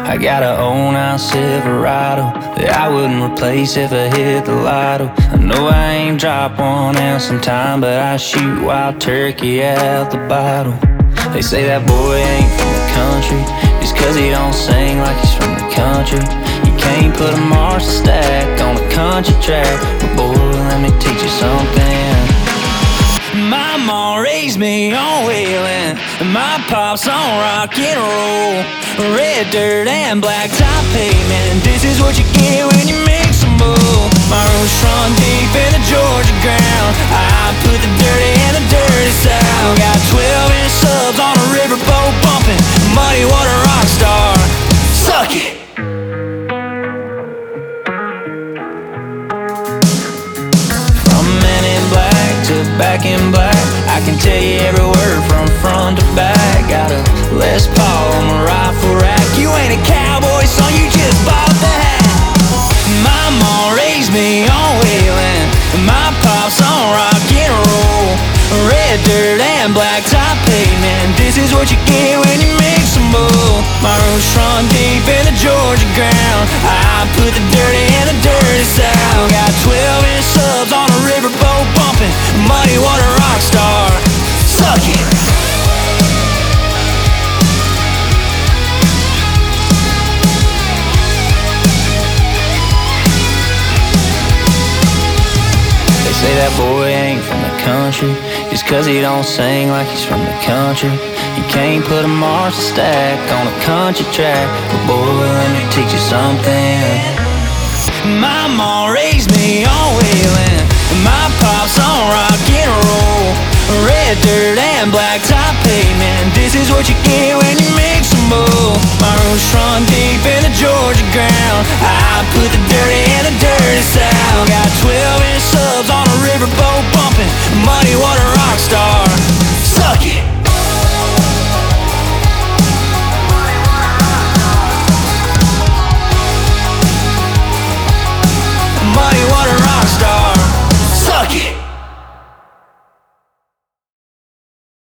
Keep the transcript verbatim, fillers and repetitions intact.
I got a oh nine Silverado that I wouldn't replace if I hit the lotto. I know I ain't dropped one out sometime, but I shoot wild turkey out the bottle. They say that boy ain't from the country just cause he don't sing like he's from the country. You can't put a Marshall stack on a country track, but boy, let me teach you something. My mom raised me on wheeling, and my pop's on rock and roll. Red dirt and black top pavement, this is what you get when you mix them both. My roots run deep in the Georgia ground, I put the dirty in the dirty south. Got twelve inch subs on a riverboat bumping, muddy water rock star, suck it. Back in black, I can tell you every word from front to back. Got a Les Paul on my rifle rack. You ain't a cowboy, son, you just bought the hat. My mom raised me on wheeling, my pop's on rock and roll. Red dirt and black top pavement, this is what you get when you mix them both. My roots run deep in the Georgia ground, I put the dirty in the dirty south. Got twelve inch subs on a riverboat bumping, muddy water rock star, suck it. They say that boy ain't from the country just cause he don't sing like he's from the country. You can't put a Marshall stack on a country track, but boy, let me teach you something. My mom raised me on wheeling, my pop's on rock and roll. Red dirt and black top pavement, this is what you get when